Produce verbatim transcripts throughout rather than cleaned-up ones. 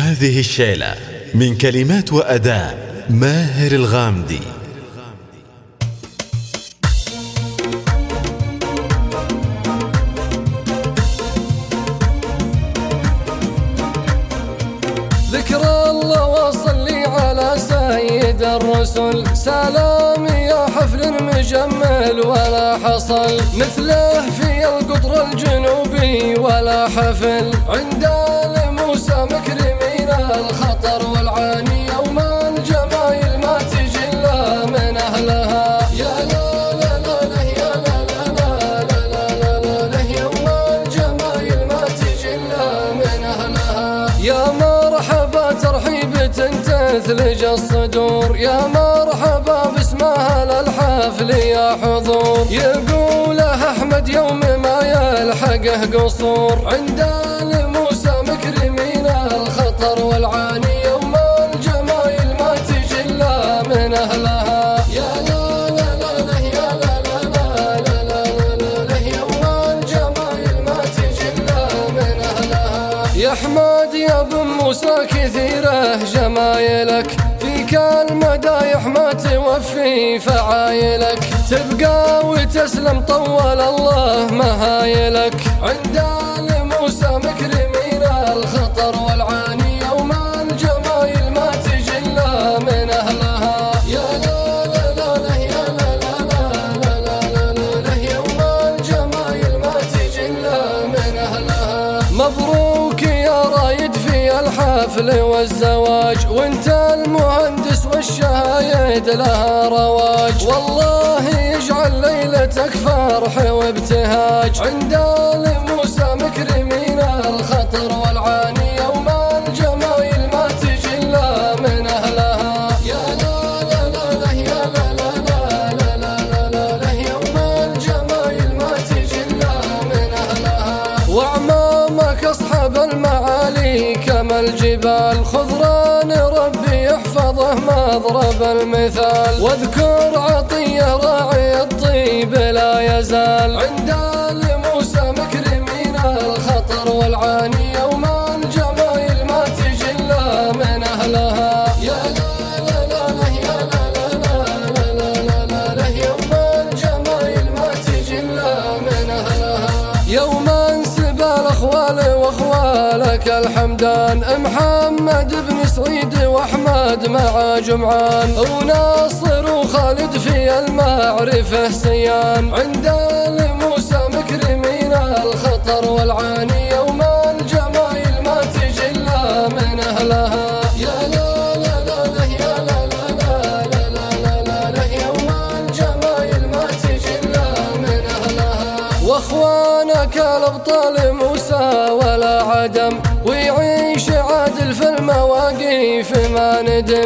هذه الشيلة من كلمات وأداء ماهر الغامدي. ذكر الله وصلي على سيد الرسل، سلامي يا حفل مجمل ولا حصل مثله في القطر الجنوبي ولا حفل. عند موسى مكرمين الخطر والعاني، يوم الجمايل ما تجي الا من اهلها. يا لا لا لا لا يا لا لا لا لا لا لا لا يوم الجمايل ما تجي الا من اهلها. يا مرحبا ترحيب تثلج الصدور، يا مرحبا باسمها للحفل يا حضور. يقوله احمد يوم ما يلحقه قصور، عند موسى مكرمين الخطر والعاني، يوم الجمايل ما تجي الا من اهلها. يا لا لا لا لا يا لا لا لا لا لا لا لا يوم الجمايل ما تجي الا من اهلها. يا احمد يا ابن موسى كثيره جمايلك، فيك المدايح ما توفي فعايلك. تبقى وتسلم طول الله مهايلك، عند موسى مكرمين الخطر والعاني، يوم الجمايل ما تجي الا من اهلها. يا لا لا لا لا يا لا لا لا لا لا لا لا يوم الجمايل ما تجي الا من اهلها. مبروك يا رايد في الحفل والزواج، وانت المهندس والشهايد لها رواج. والله يجعل ليلتك فرح وابتهاج، عند موسى مكرمين الخطر والعاني، يوم الجمايل ما تجي الا من اهلها. يا لا لا لا لا يا لا لا لا لا لا لا لا يوم الجمايل ما تجي الا من اهلها. واعمامك اصحاب المعالي كما الجبال، خضران ربي يحفظه مضرب المثال. واذكر عطيه راعي الطيب لا يزال، عند موسى مكرمين الخطر والعاني، يوم الجمايل ما تجي الا من اهلها. يا لا لا لا لا يا لا لا لا لا لا لا لا يوم الجمايل ما تجي الا من اهلها. يوم انسب الاخوال واخوالك الحمدان، محمد بن سعيد واحمد مع جمعان، وناصر وخالد في المعرفه سيان، عند موسى مكرمين الخطر والعاني، يوم الجمايل ما تجي الا من اهلها. يا لا لا لا لا يا لا لا لا لا لا لا لا يوم الجمايل ما تجي الا من اهلها. واخوانك الابطال موسى ولا عدم، ويعيش عادل في المواقف ما ندم.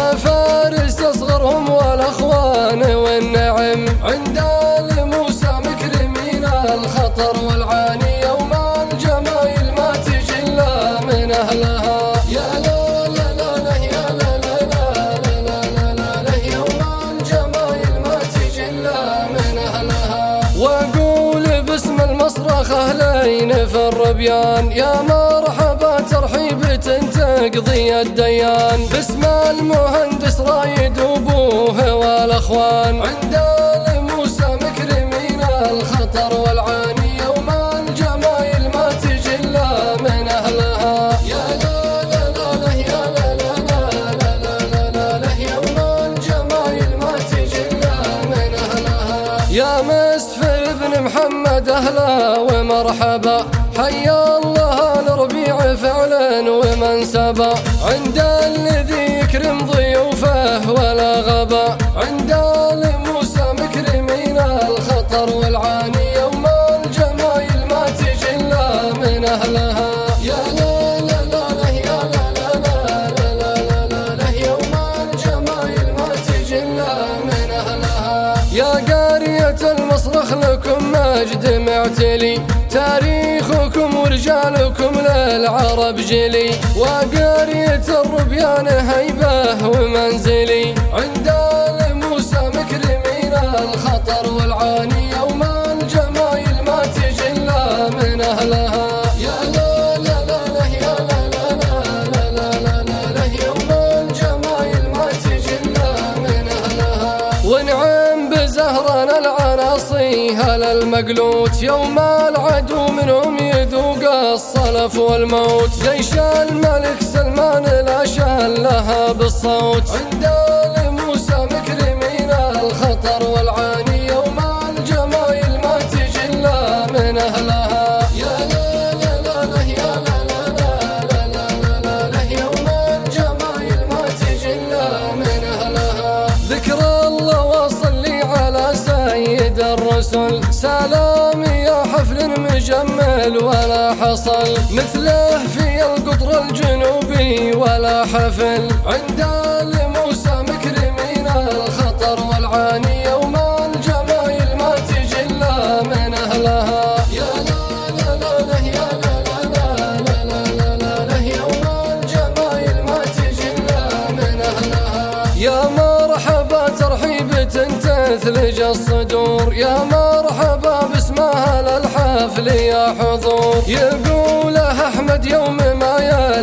وفارس اصغرهم والاخوان والنعم، عند موسى مكرمين الخطر والعاني، يوم الجمايل ما تجي الا من اهلها. يا لا لا لا لا يا لا لا لا لا لا لا لا يوم الجمايل ما تجي الا من اهلها. واقول باسم المصرخ اهلين في الربيان، يا مرحبا ترحيب تقضي الديان. باسم المهندس رايد وابوه والاخوان، عند موسى مكرمين الخطر والعاني، يوم الجمايل ما تجي الا من اهلها. يا لا لا لا لا يا لا لا لا لا لا لا لا يوم الجمايل ما تجي الا من اهلها. يا مسفر ابن محمد اهلا ومرحبا، حيا الله الربيع فعلا ومنسبا، عند الذي يكرم ضيوفه ولا غبا، عند موسى مكرمين الخطر والعاني، يوم الجمايل ما تجي الا من اهلها. يا لا لا لا لا يا لا لا لا لا لا لا لا يوم الجمايل ما تجي الا من اهلها. يا قرية المصرخ لكم مجد معتلي، تاريخكم ورجالكم للعرب جلي. وقرية الربيان هيبة ومنزلي، عند موسى مكرمين الخطر والعاني، يوم الجمايل ما تجي الا من اهلها. يا لا لا لا لا يا لا لا لا لا لا فيها للمقلوت، يوم العدو منهم يذوق الصلف والموت. جيش الملك سلمان لا شان لها بالصوت، عند موسى مكرمين الخطر والعاني، يوم الجمايل ما تجي إلا من أهلها. يا لا لا لا لا يا لا لا لا لا لا لا لا، يوم الجمايل ما تجي إلا من أهلها. ذكر الله وصلي على سيد الرسل، سلام يا حفل مجمل ولا حصل مثله في القطر الجنوبي ولا حفل، عند موسى مكرمين الخطر والعاني، يوم الجمايل ما تجي إلا من أهلها. يا لا لا لا لا يا لا لا لا لا لا لا لا، يوم الجمايل ما تجي إلا من أهلها. يا مرحبا ترحيب تثلج الصدور، يا مرحبا باسمها للحفل يا حضور، يقوله أحمد يوم ما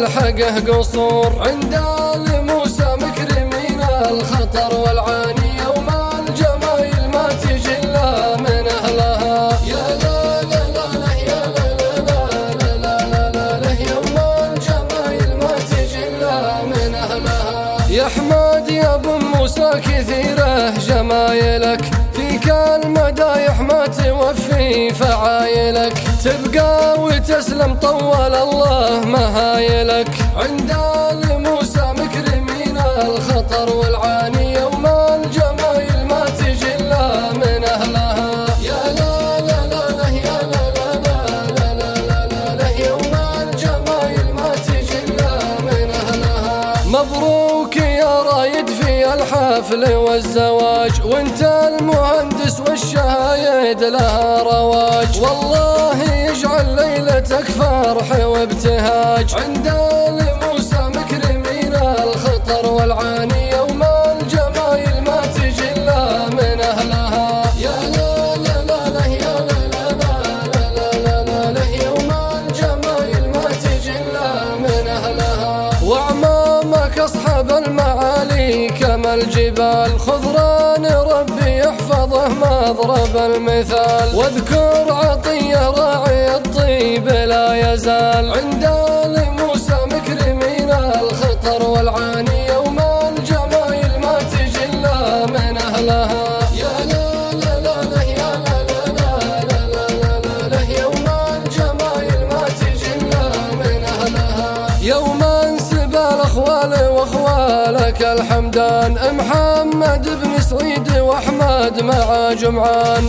يلحقه قصور، عند موسى مكرمين الخطر والعاني، يوم الجمايل ما تجي إلا من أهلها. يا لا لا لا لا يا لا لا لا لا لا لا لا، يوم الجمايل ما تجي إلا من أهلها. يا أحمد يا ابو موسى كثيره جمايلك، فيك المدايح ما توفي فعايلك، تبقى وتسلم طول الله مهايلك، عند موسى مكرمين الخطر والعاني، يوم الجمايل ما تجي إلا من أهلها. يا لا لا لا لا يا لا لا لا لا لا لا لا، يوم الجمايل ما تجي إلا من أهلها. مبروك يا رايد في الحفل والزواج، وانت المهندس والشهايد لها رواج، والله يجعل ليلتك فرح وابتهاج، عند موسى مكرمين الخطر والعاني، يوم الجمايل ما تجي إلا من أهلها. يا لا لا لا لا يا لا لا لا لا لا لا، يوم الجمايل ما تجي إلا من أهلها. وأعمامك أصحاب المعالي كما الجبال، خضران ربي يحفظه مضرب المثال، واذكر عطية راعي الطيب لا يزال، عند موسى مكرمين الخطر والعاني، يوم الجمايل ما تجي إلا من أهلها. يا لا لا لا لا يا لا لا لا لا لا لا، يوم الجمايل ما تجي إلا من أهلها. يوم انسب الأخوال واخوالك الحمدان، محمد بن سعيد واحمد مع جمعان،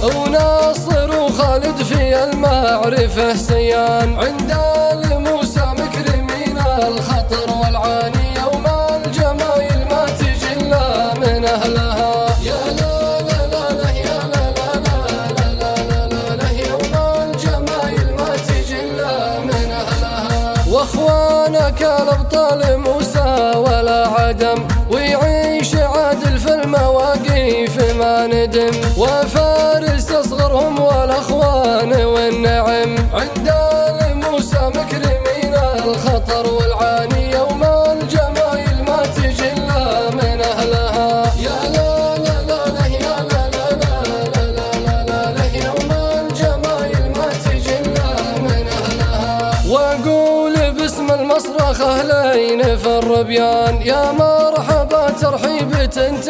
وناصر وخالد في المعرفة سيان، عند موسى مكرمين الخطر والعاني، يوم الجمايل ما تجي إلا من أهلها. يا لا لا لا لا يا لا لا لا لا لا لا، يوم الجمايل ما تجي إلا من أهلها. واخوانك الأبطال موسى ولا عدم، ويعيش عادل في المواقف ما ندم، وفارس أصغرهم والأخوان والنعم، عند موسى مكرمين الخطر والعاني، يوم الجمايل ما تجي إلا من أهلها. يا لا لا لا لا يا لا لا لا لا لا لا، يوم الجمايل ما تجي إلا من أهلها. وأقول باسم المصرخ أهلين في الربيان، يا مرحبا ترحيب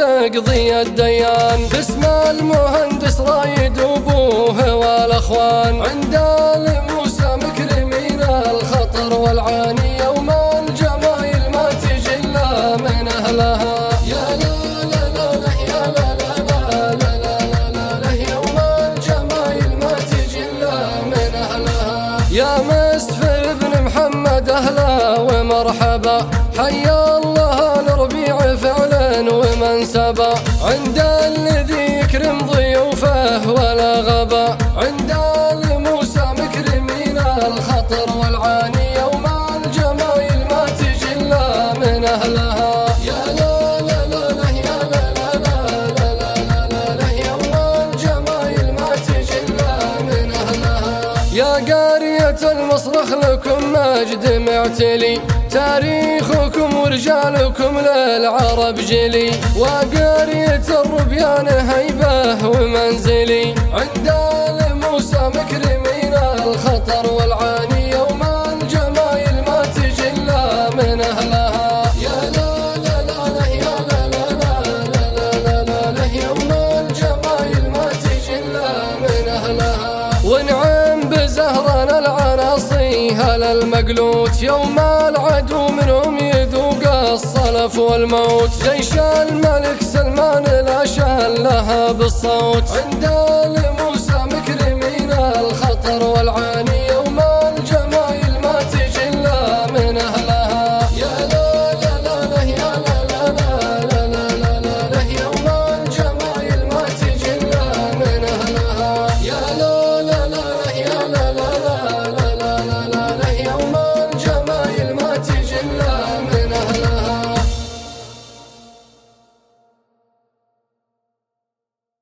تقضي الديان، باسم المهندس رايد أبوه والأخوان، عند موسى مكرمين الخطر والعاني، يوم الجمايل ما تجي إلا من أهلها. يا لا لا لا لا يا لا لا لا لا لا لا، يوم الجمايل ما تجي إلا من أهلها. يا مسفر بن محمد أهلا ومرحبا، حيا الله الربيع فعلا ومنسبا، عند الذي يكرم ضيوفه ولا غبا، عند موسى مكرمين الخطر والعاني، يوم الجمايل ما تجي إلا من أهلها. يا لا لا لا لا يا لا لا لا لا لا لا، يوم الجمايل ما تجي إلا من أهلها. يا قارية المصرخ لكم والمجد معتلي، تاريخكم ورجالكم للعرب جلي، وقرية الربيان هيبة ومنزلي، عند موسى مكرمين الخطر والعاني، يوم الجمايل ما تجلى من أهلها. يا لا لا لا لا يا لا لا لا لا لا لا يوم الجمايل ما تجلى من أهلها. ونعم بزهرنا العناصي هل المقلوت، يوم العدو منهم يذوق الصلف والموت، جيش الملك سلمان لا شان لها بالصوت، عند